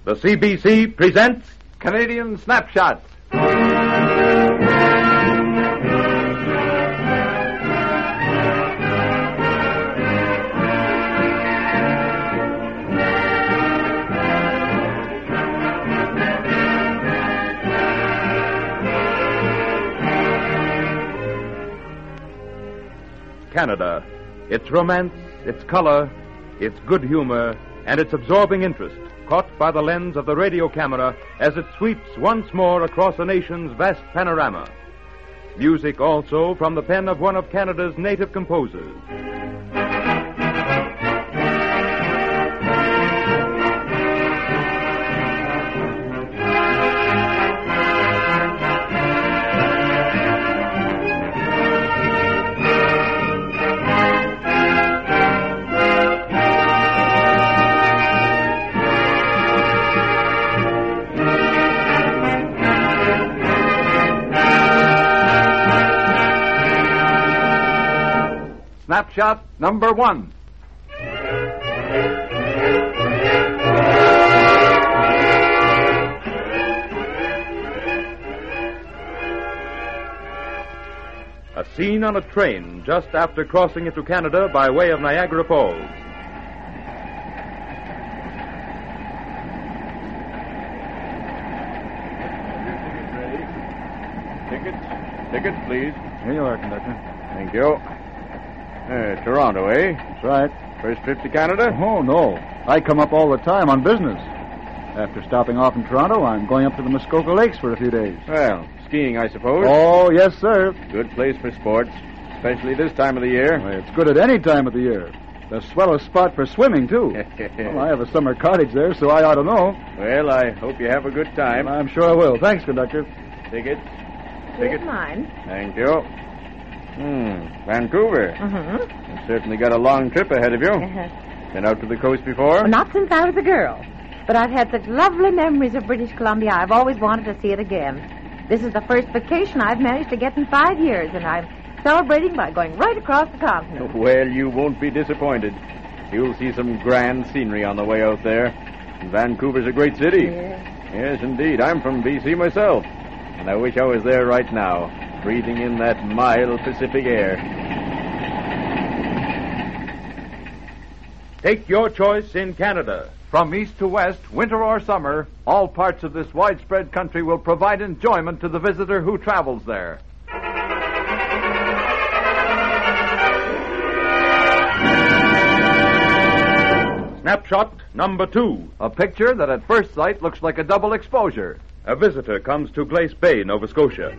The CBC presents Canadian Snapshot. Canada. Its romance, its color, its good humor, and its absorbing interest, caught by the lens of the radio camera as it sweeps once more across a nation's vast panorama. Music also from the pen of one of Canada's native composers. Snapshot number 1. A scene on a train just after crossing into Canada by way of Niagara Falls. Tickets, please. Here you are, conductor. Thank you. Toronto, eh? That's right. First trip to Canada? Oh, no. I come up all the time on business. After stopping off in Toronto, I'm going up to the Muskoka Lakes for a few days. Well, skiing, I suppose. Oh, yes, sir. Good place for sports, especially this time of the year. Well, it's good at any time of the year. The swellest spot for swimming, too. Well, I have a summer cottage there, so I ought to know. Well, I hope you have a good time. I'm sure I will. Thanks, conductor. Tickets? Here's mine. Thank you. Vancouver. Mm-hmm. You've certainly got a long trip ahead of you. Been out to the coast before? Well, not since I was a girl. But I've had such lovely memories of British Columbia, I've always wanted to see it again. This is the first vacation I've managed to get in 5 years, and I'm celebrating by going right across the continent. Well, you won't be disappointed. You'll see some grand scenery on the way out there. And Vancouver's a great city. Yes, indeed. I'm from B.C. myself, and I wish I was there right now, breathing in that mild Pacific air. Take your choice in Canada. From east to west, winter or summer, all parts of this widespread country will provide enjoyment to the visitor who travels there. Snapshot number 2. A picture that at first sight looks like a double exposure. A visitor comes to Glace Bay, Nova Scotia.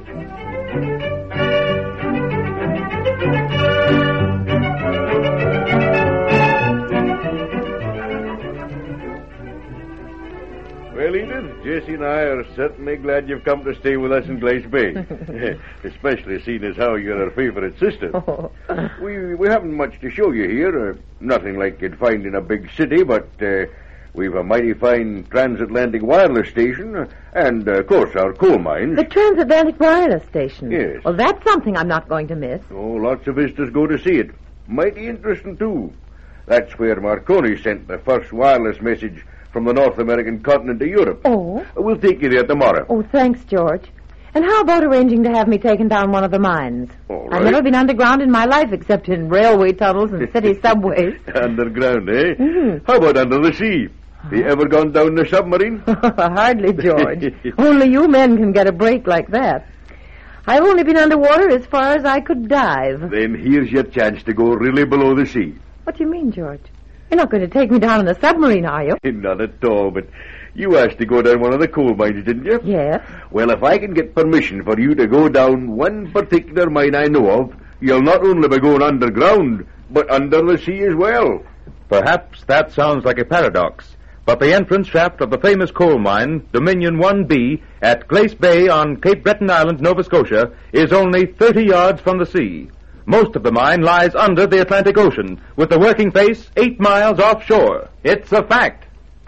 Well, Edith, Jesse and I are certainly glad you've come to stay with us in Glace Bay. Especially seeing as how you're our favorite sister. We haven't much to show you here. Nothing like you'd find in a big city, but we've a mighty fine transatlantic wireless station and, of course, our coal mines. The transatlantic wireless station? Yes. Well, that's something I'm not going to miss. Oh, lots of visitors go to see it. Mighty interesting, too. That's where Marconi sent the first wireless message from the North American continent to Europe. Oh? We'll take you there tomorrow. Oh, thanks, George. And how about arranging to have me taken down one of the mines? All right. I've never been underground in my life except in railway tunnels and city subways. Underground, eh? Mm-hmm. How about under the sea? Have you ever gone down in a submarine? Hardly, George. Only you men can get a break like that. I've only been underwater as far as I could dive. Then here's your chance to go really below the sea. What do you mean, George? You're not going to take me down in the submarine, are you? Not at all, but you asked to go down one of the coal mines, didn't you? Yes. Well, if I can get permission for you to go down one particular mine I know of, you'll not only be going underground, but under the sea as well. Perhaps that sounds like a paradox, but the entrance shaft of the famous coal mine, Dominion 1B, at Glace Bay on Cape Breton Island, Nova Scotia, is only 30 yards from the sea. Most of the mine lies under the Atlantic Ocean, with the working face 8 miles offshore. It's a fact.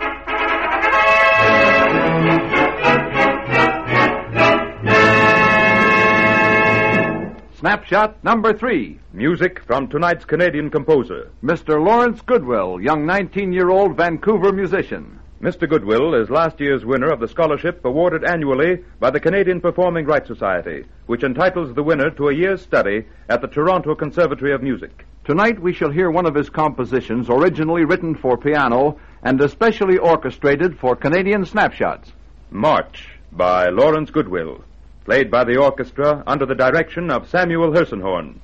Snapshot number 3. Music from tonight's Canadian composer. Mr. Lawrence Goodwill, young 19-year-old Vancouver musician. Mr. Goodwill is last year's winner of the scholarship awarded annually by the Canadian Performing Rights Society, which entitles the winner to a year's study at the Toronto Conservatory of Music. Tonight we shall hear one of his compositions originally written for piano and especially orchestrated for Canadian Snapshots. March by Lawrence Goodwill, played by the orchestra under the direction of Samuel Hersenhorn.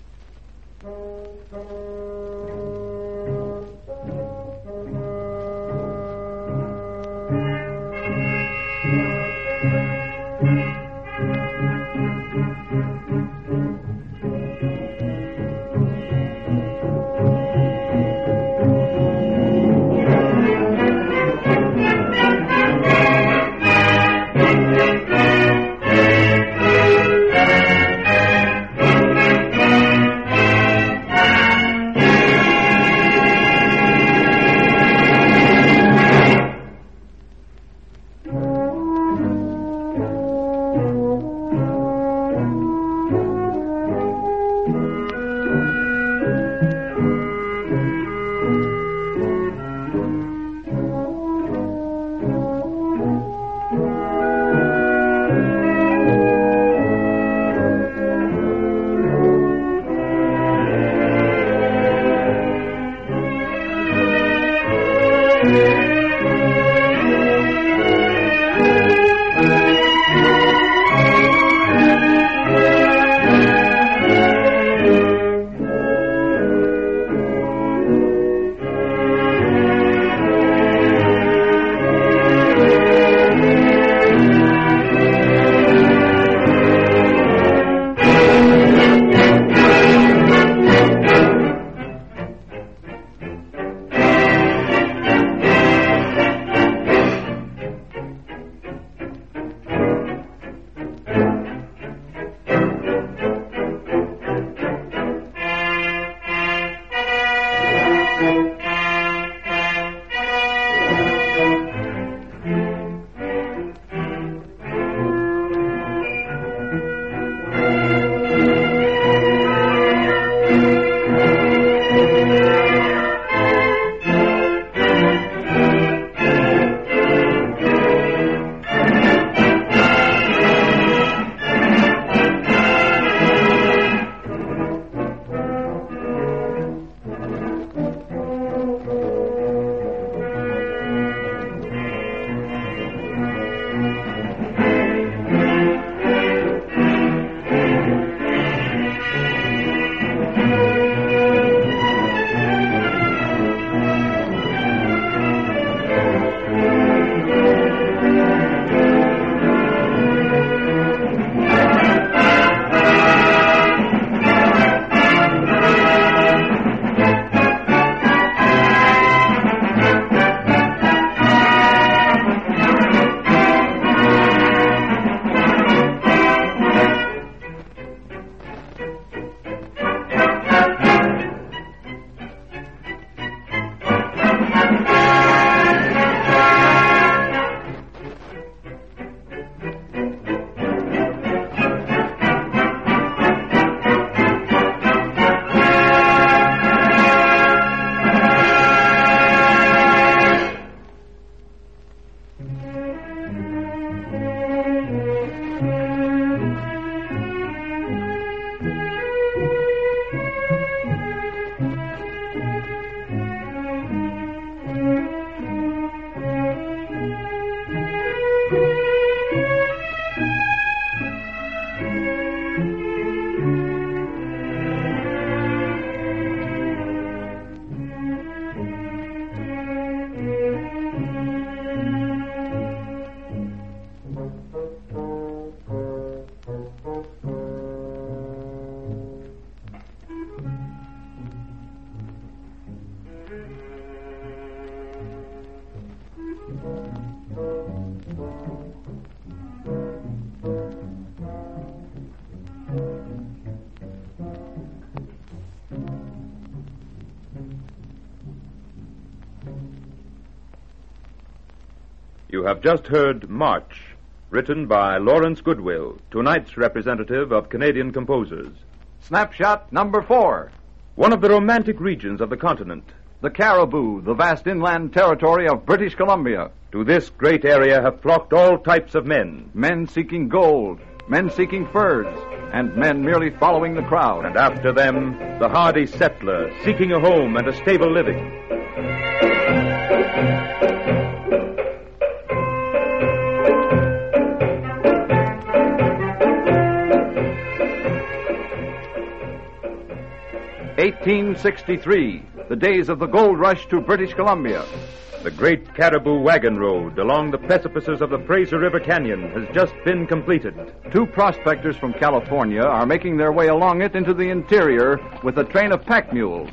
You have just heard March, written by Lawrence Goodwill, tonight's representative of Canadian composers. Snapshot number 4. One of the romantic regions of the continent, the Caribou, the vast inland territory of British Columbia. To this great area have flocked all types of men. Men seeking gold, men seeking furs, and men merely following the crowd. And after them, the hardy settler, seeking a home and a stable living. (1863), the days of the gold rush to British Columbia. The great Caribou Wagon Road along the precipices of the Fraser River Canyon has just been completed. 2 prospectors from California are making their way along it into the interior with a train of pack mules.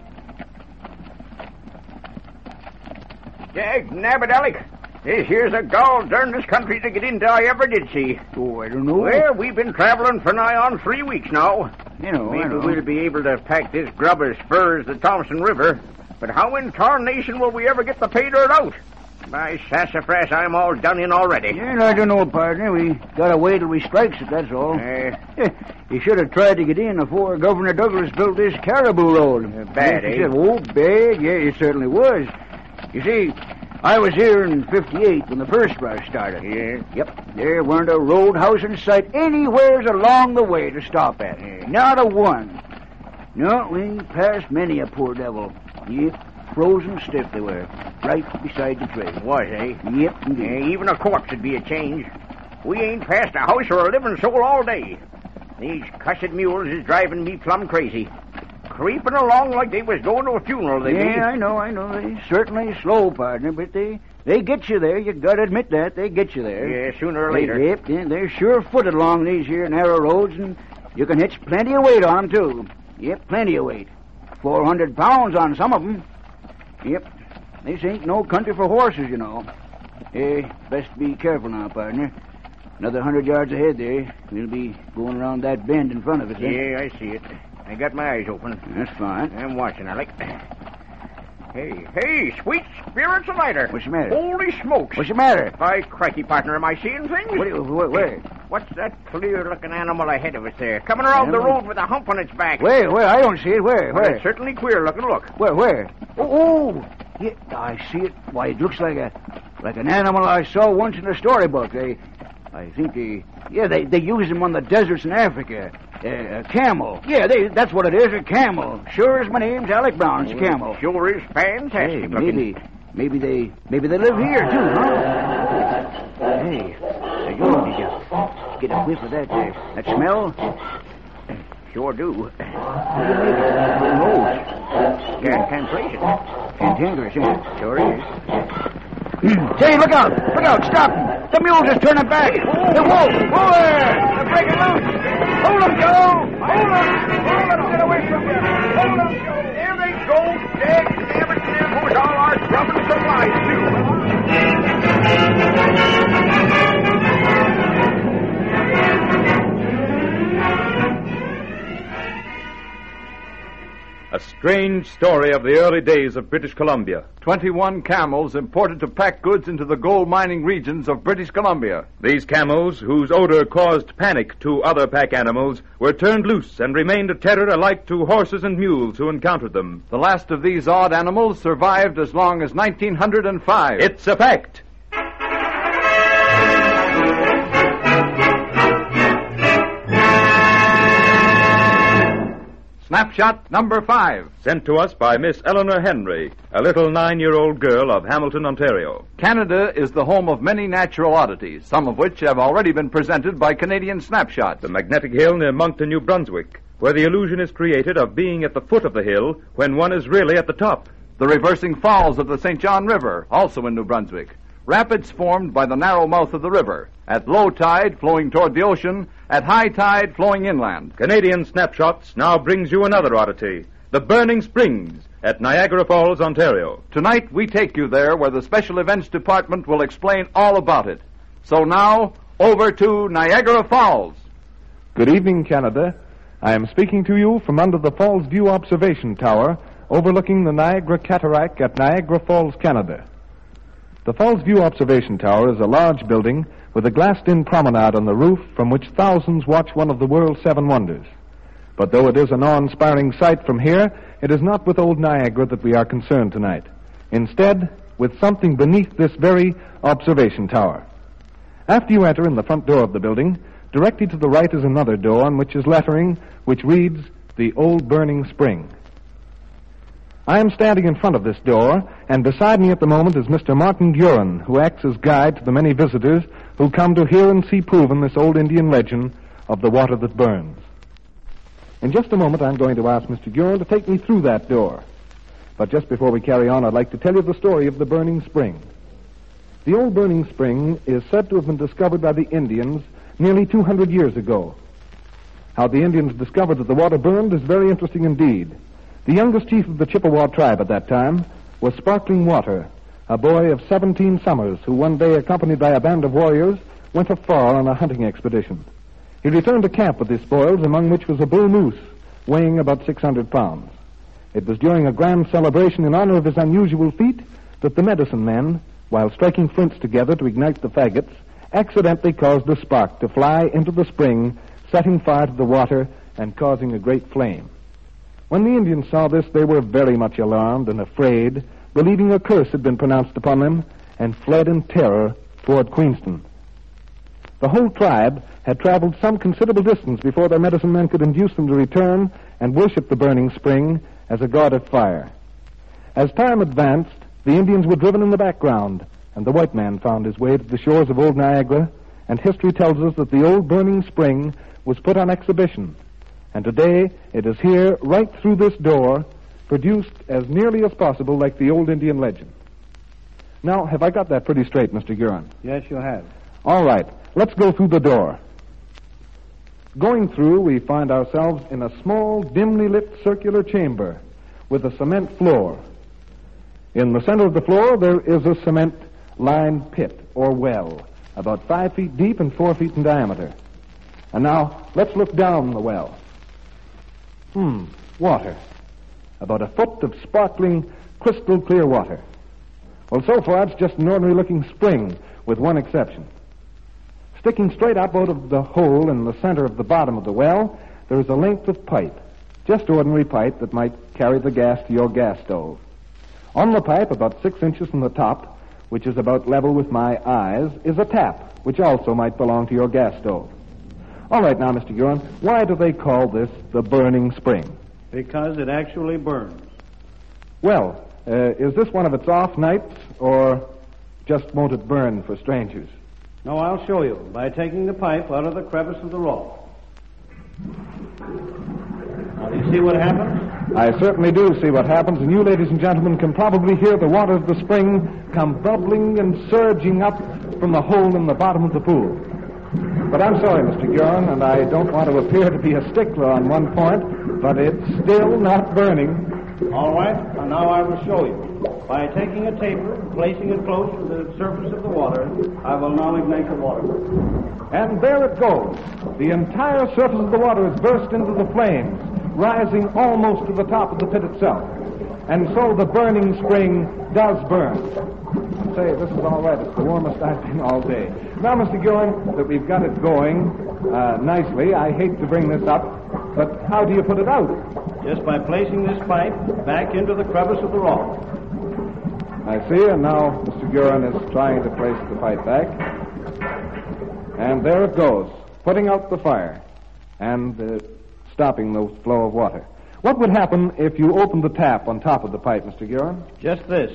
Dag nabbit, Alec. This here's a gall-darndest country to get into I ever did see. Oh, I don't know. Well, we've been traveling for nigh on 3 weeks now. Maybe we'll be able to pack this grub as far as the Thompson River. But how in tarnation will we ever get the pay dirt out? By sassafras, I'm all done in already. Yeah, I don't know, partner. We gotta wait till we strikes it, that's all. You should have tried to get in before Governor Douglas built this Caribou Road. Bad, eh? Oh, bad? Yeah, it certainly was. You see, I was here in 58 when the first rush started. Yeah? Yep. There weren't a roadhouse in sight anywheres along the way to stop at. Not a one. No, we passed many a poor devil. Yep, frozen stiff they were, right beside the trail. Was, eh? Yep, indeed. Even a corpse would be a change. We ain't passed a house or a living soul all day. These cussed mules is driving me plumb crazy. Creeping along like they was going to a funeral, they be. I know. They certainly slow, partner, but they get you there. You gotta admit that. They get you there. Yeah, sooner or later. Yep, they're sure footed along these here narrow roads, and you can hitch plenty of weight on them, too. Yep, plenty of weight. 400 pounds on some of them. Yep, this ain't no country for horses, you know. Best be careful now, partner. Another 100 yards ahead there. We'll be going around that bend in front of us. Yeah, I see it. I got my eyes open. That's fine. I'm watching, Alec. Hey, sweet spirits of lighter. What's the matter? Holy smokes. What's the matter? By crikey, partner, am I seeing things? Where? What's that clear-looking animal ahead of us there? Coming around the road with a hump on its back. Where? I don't see it. Where? Well, it's certainly queer-looking. Look. Where? Oh! Yeah, I see it. Why, it looks like an animal I saw once in a storybook. I think they use them on the deserts in Africa. A camel. Yeah, that's what it is, a camel. Sure as my name's Alec Brown, it's a camel. Sure is fantastic looking. Maybe they live here, too, huh? Hey, did you get a whiff of that smell? Sure do. What do you make it? Who knows? Cantation. Cantankerous, isn't it? Sure is. Say, look out! Stop! The mules is turning back! Whoa there! They're breaking loose! Hold them, Joe! Hold them! Get away from me! Hold them, Joe! There they go! Damn it! There goes all our grubbing supplies, A strange story of the early days of British Columbia. 21 camels imported to pack goods into the gold mining regions of British Columbia. These camels, whose odor caused panic to other pack animals, were turned loose and remained a terror alike to horses and mules who encountered them. The last of these odd animals survived as long as 1905. It's a fact. Snapshot number 5. Sent to us by Miss Eleanor Henry, a little 9-year-old girl of Hamilton, Ontario. Canada is the home of many natural oddities, some of which have already been presented by Canadian Snapshots. The magnetic hill near Moncton, New Brunswick, where the illusion is created of being at the foot of the hill when one is really at the top. The reversing falls of the St. John River, also in New Brunswick. Rapids formed by the narrow mouth of the river, at low tide flowing toward the ocean, at high tide flowing inland. Canadian Snapshots now brings you another oddity, the Burning Springs at Niagara Falls, Ontario. Tonight we take you there where the Special Events Department will explain all about it. So now, over to Niagara Falls. Good evening, Canada. I am speaking to you from under the Falls View Observation Tower overlooking the Niagara Cataract at Niagara Falls, Canada. The Falls View Observation Tower is a large building with a glassed-in promenade on the roof from which thousands watch one of the world's 7 wonders. But though it is an awe-inspiring sight from here, it is not with old Niagara that we are concerned tonight. Instead, with something beneath this very observation tower. After you enter in the front door of the building, directly to the right is another door on which is lettering which reads, "The Old Burning Spring." I am standing in front of this door, and beside me at the moment is Mr. Martin Gurin, who acts as guide to the many visitors who come to hear and see proven this old Indian legend of the water that burns. In just a moment, I'm going to ask Mr. Gurin to take me through that door. But just before we carry on, I'd like to tell you the story of the burning spring. The old burning spring is said to have been discovered by the Indians nearly 200 years ago. How the Indians discovered that the water burned is very interesting indeed. The youngest chief of the Chippewa tribe at that time was Sparkling Water, a boy of 17 summers who one day, accompanied by a band of warriors, went afar on a hunting expedition. He returned to camp with his spoils, among which was a bull moose weighing about 600 pounds. It was during a grand celebration in honor of his unusual feat that the medicine men, while striking flints together to ignite the faggots, accidentally caused a spark to fly into the spring, setting fire to the water and causing a great flame. When the Indians saw this, they were very much alarmed and afraid, believing a curse had been pronounced upon them, and fled in terror toward Queenston. The whole tribe had traveled some considerable distance before their medicine men could induce them to return and worship the burning spring as a god of fire. As time advanced, the Indians were driven in the background, and the white man found his way to the shores of old Niagara, and history tells us that the old burning spring was put on exhibition. And today, it is here, right through this door, produced as nearly as possible like the old Indian legend. Now, have I got that pretty straight, Mr. Gurin? Yes, you have. All right, let's go through the door. Going through, we find ourselves in a small, dimly lit circular chamber with a cement floor. In the center of the floor, there is a cement-lined pit, or well, about 5 feet deep and 4 feet in diameter. And now, let's look down the well. Water. About a foot of sparkling, crystal clear water. Well, so far, it's just an ordinary-looking spring, with one exception. Sticking straight up out of the hole in the center of the bottom of the well, there is a length of pipe. Just ordinary pipe that might carry the gas to your gas stove. On the pipe, about 6 inches from the top, which is about level with my eyes, is a tap, which also might belong to your gas stove. All right, now, Mr. Gurin, why do they call this the burning spring? Because it actually burns. Well, is this one of its off nights, or just won't it burn for strangers? No, I'll show you by taking the pipe out of the crevice of the rock. Now, do you see what happens? I certainly do see what happens, and you, ladies and gentlemen, can probably hear the water of the spring come bubbling and surging up from the hole in the bottom of the pool. But I'm sorry, Mr. Gurin, and I don't want to appear to be a stickler on one point, but it's still not burning. All right, and now I will show you. By taking a taper, placing it close to the surface of the water, I will now ignite the water. And there it goes. The entire surface of the water is burst into the flames, rising almost to the top of the pit itself. And so the burning spring does burn. Say, this is all right. It's the warmest I've been all day. Now, Mr. Gurin, that we've got it going nicely, I hate to bring this up, but how do you put it out? Just by placing this pipe back into the crevice of the rock. I see, and now Mr. Gurin is trying to place the pipe back. And there it goes, putting out the fire and stopping the flow of water. What would happen if you opened the tap on top of the pipe, Mr. Gurin? Just this.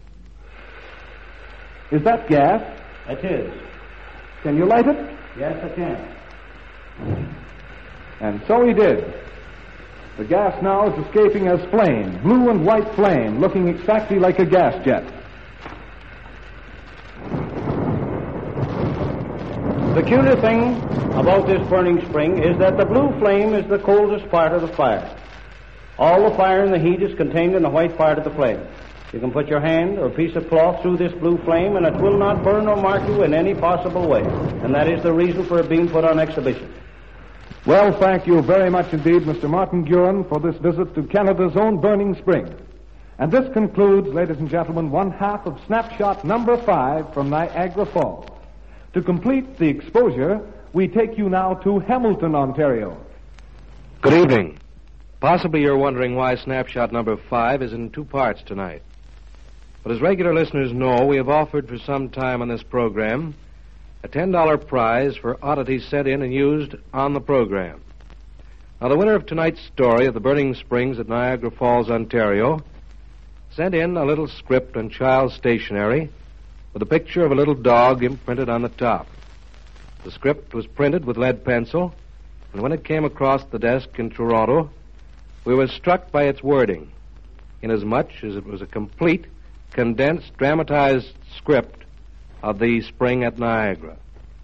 Is that gas? It is. Can you light it? Yes, I can. And so he did. The gas now is escaping as flame, blue and white flame, looking exactly like a gas jet. The peculiar thing about this burning spring is that the blue flame is the coldest part of the fire. All the fire and the heat is contained in the white part of the flame. You can put your hand or a piece of cloth through this blue flame and it will not burn or mark you in any possible way. And that is the reason for it being put on exhibition. Well, thank you very much indeed, Mr. Martin Gurin, for this visit to Canada's own burning spring. And this concludes, ladies and gentlemen, one half of Snapshot number 5 from Niagara Falls. To complete the exposure, we take you now to Hamilton, Ontario. Good evening. Possibly you're wondering why Snapshot number 5 is in 2 parts tonight. But as regular listeners know, we have offered for some time on this program a $10 prize for oddities sent in and used on the program. Now, the winner of tonight's story of the burning springs at Niagara Falls, Ontario, sent in a little script on child's stationery with a picture of a little dog imprinted on the top. The script was printed with lead pencil, and when it came across the desk in Toronto, we were struck by its wording, inasmuch as it was a complete, condensed, dramatized script of the spring at Niagara.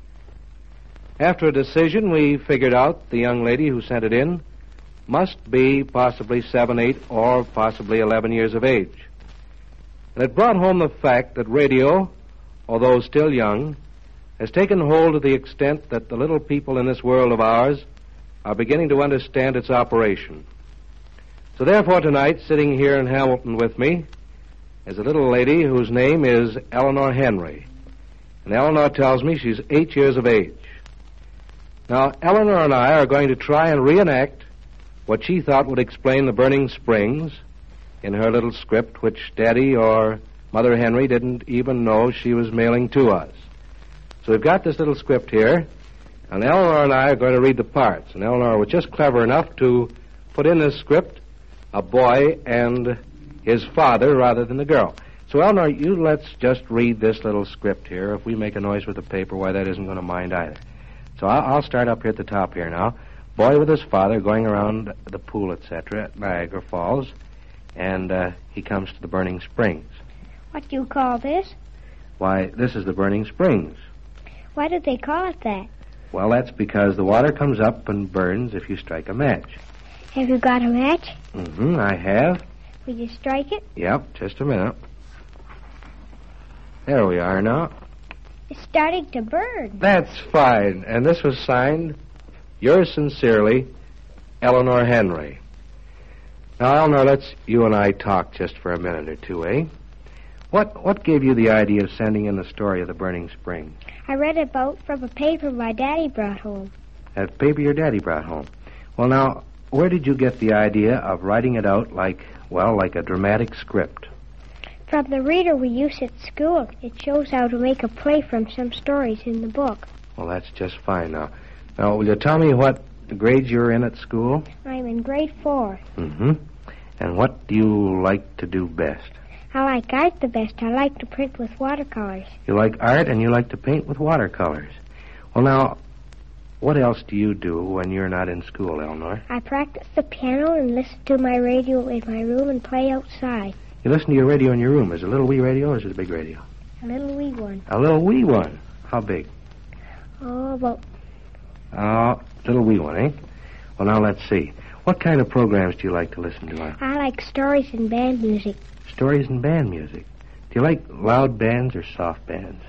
After a decision, we figured out the young lady who sent it in must be possibly 7, 8, or possibly 11 years of age. And it brought home the fact that radio, although still young, has taken hold to the extent that the little people in this world of ours are beginning to understand its operation. So therefore tonight, sitting here in Hamilton with me, is a little lady whose name is Eleanor Henry. And Eleanor tells me she's 8 years of age. Now, Eleanor and I are going to try and reenact what she thought would explain the burning springs in her little script, which Daddy or Mother Henry didn't even know she was mailing to us. So we've got this little script here, and Eleanor and I are going to read the parts. And Eleanor was just clever enough to put in this script a boy and his father rather than the girl. So, Eleanor, let's just read this little script here. If we make a noise with the paper, why, that isn't going to mind either. So I'll start up here at the top here now. Boy with his father going around the pool, etc., at Niagara Falls, and he comes to the burning springs. What do you call this? Why, this is the burning springs. Why do they call it that? Well, that's because the water comes up and burns if you strike a match. Have you got a match? Mm-hmm, I have. Will you strike it? Yep, just a minute. There we are now. It's starting to burn. That's fine. And this was signed, yours sincerely, Eleanor Henry. Now, Eleanor, let's you and I talk just for a minute or two, eh? What gave you the idea of sending in the story of the burning springs? I read about from a paper my daddy brought home. A paper your daddy brought home. Well, now, where did you get the idea of writing it out like a dramatic script? From the reader we use at school. It shows how to make a play from some stories in the book. Well, that's just fine now. Now, will you tell me what grade you're in at school? I'm in grade 4. Mm-hmm. And what do you like to do best? I like art the best. I like to print with watercolors. You like art and you like to paint with watercolors. Well, now, what else do you do when you're not in school, Eleanor? I practice the piano and listen to my radio in my room and play outside. You listen to your radio in your room. Is it a little wee radio or is it a big radio? A little wee one. A little wee one? How big? Oh, about... Oh, little wee one, eh? Well, now, let's see. What kind of programs do you like to listen to? I like stories and band music. Stories and band music. Do you like loud bands or soft bands?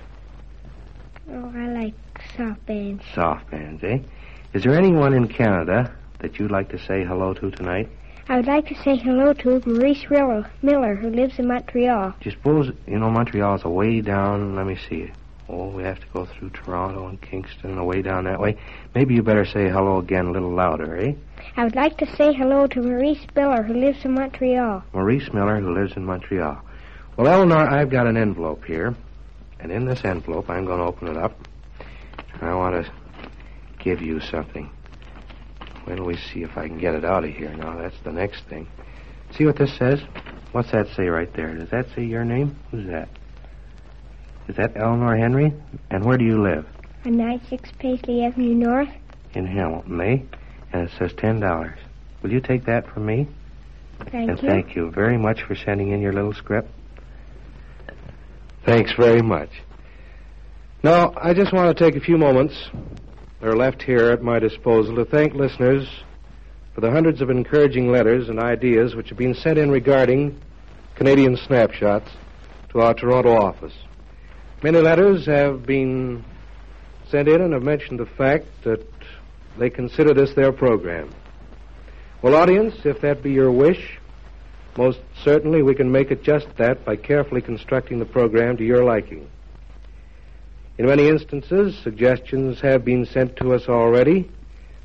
Oh, I like soft bands. Soft bands, eh? Is there anyone in Canada that you'd like to say hello to tonight? I would like to say hello to Maurice Miller, who lives in Montreal. Do you suppose, Montreal's away down, let me see. Oh, we have to go through Toronto and Kingston, away down that way. Maybe you better say hello again a little louder, eh? I would like to say hello to Maurice Miller, who lives in Montreal. Maurice Miller, who lives in Montreal. Well, Eleanor, I've got an envelope here. And in this envelope, I'm going to open it up. And I want to give you something. Wait till we see if I can get it out of here. Now, that's the next thing. See what this says? What's that say right there? Does that say your name? Who's that? Is that Eleanor Henry? And where do you live? On 96 Paisley Avenue North. In Hamilton, eh? And it says $10. Will you take that from me? Thank you. Thank you very much for sending in your little script. Thanks very much. Now, I just want to take a few moments that are left here at my disposal to thank listeners for the hundreds of encouraging letters and ideas which have been sent in regarding Canadian Snapshots to our Toronto office. Many letters have been sent in and have mentioned the fact that they consider this their program. Well, audience, if that be your wish, most certainly we can make it just that by carefully constructing the program to your liking. In many instances, suggestions have been sent to us already,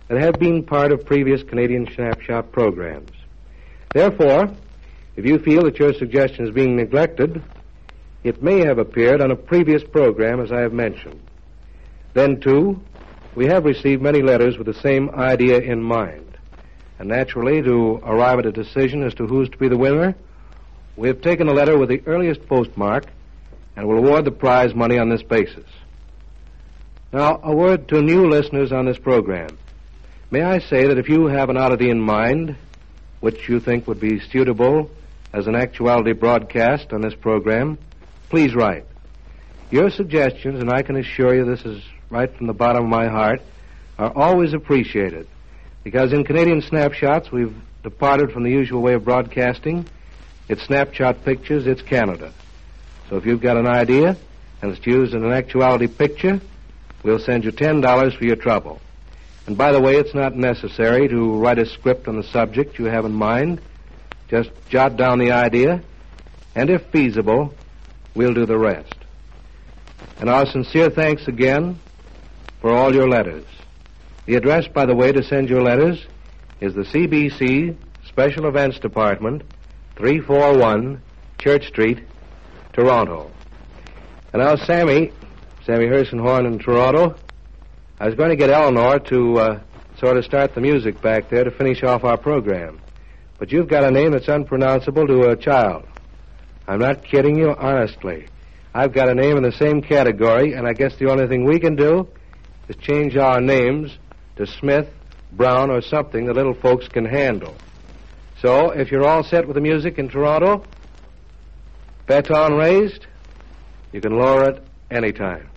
that have been part of previous Canadian Snapshot programs. Therefore, if you feel that your suggestion is being neglected, it may have appeared on a previous program, as I have mentioned. Then, too, we have received many letters with the same idea in mind. And naturally, to arrive at a decision as to who's to be the winner, we have taken a letter with the earliest postmark and will award the prize money on this basis. Now, a word to new listeners on this program. May I say that if you have an oddity in mind, which you think would be suitable as an actuality broadcast on this program, please write. Your suggestions, and I can assure you this is right from the bottom of my heart, are always appreciated. Because in Canadian Snapshots, we've departed from the usual way of broadcasting. It's snapshot pictures, it's Canada. So if you've got an idea, and it's used in an actuality picture, we'll send you $10 for your trouble. And by the way, it's not necessary to write a script on the subject you have in mind. Just jot down the idea, and if feasible, we'll do the rest. And our sincere thanks again for all your letters. The address, by the way, to send your letters is the CBC Special Events Department, 341 Church Street, Toronto. And now, Sammy Hersenhorn in Toronto, I was going to get Eleanor to sort of start the music back there to finish off our program. But you've got a name that's unpronounceable to a child. I'm not kidding you, honestly. I've got a name in the same category, and I guess the only thing we can do is change our names to Smith, Brown, or something the little folks can handle. So, if you're all set with the music in Toronto, baton raised, you can lower it anytime.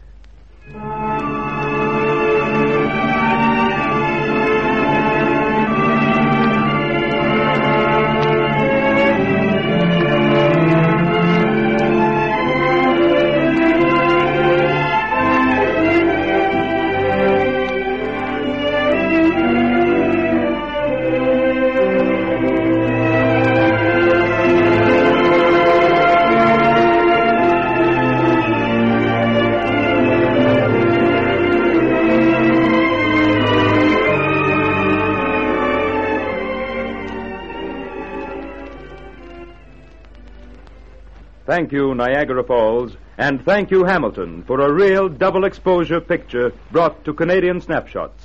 Thank you, Niagara Falls, and thank you, Hamilton, for a real double exposure picture brought to Canadian Snapshots.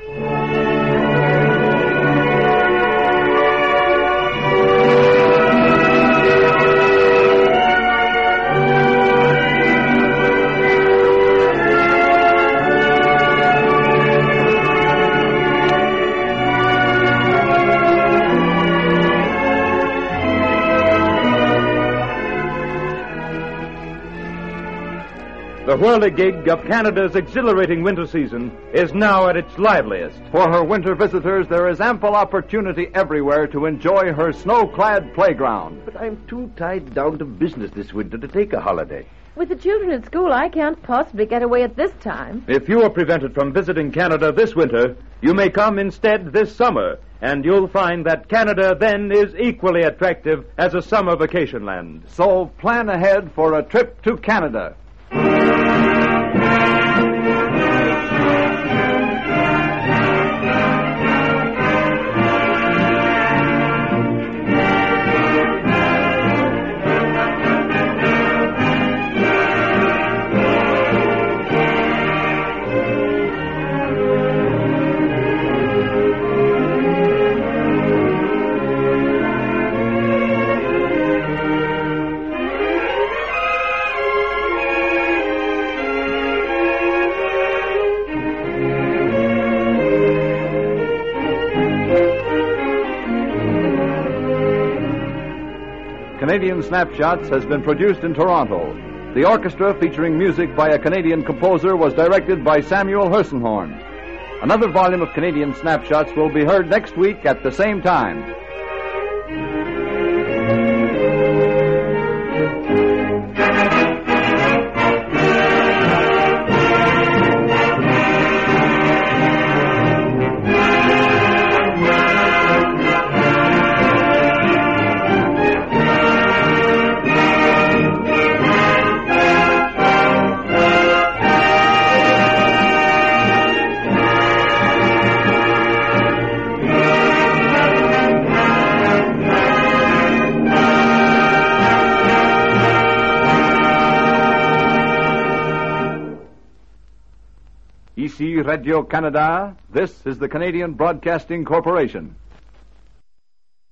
The whirligig of Canada's exhilarating winter season is now at its liveliest. For her winter visitors, there is ample opportunity everywhere to enjoy her snow-clad playground. But I'm too tied down to business this winter to take a holiday. With the children at school, I can't possibly get away at this time. If you are prevented from visiting Canada this winter, you may come instead this summer, and you'll find that Canada then is equally attractive as a summer vacation land. So plan ahead for a trip to Canada. Canadian Snapshots has been produced in Toronto. The orchestra, featuring music by a Canadian composer, was directed by Samuel Hersenhorn. Another volume of Canadian Snapshots will be heard next week at the same time. Ici Radio Canada, this is the Canadian Broadcasting Corporation.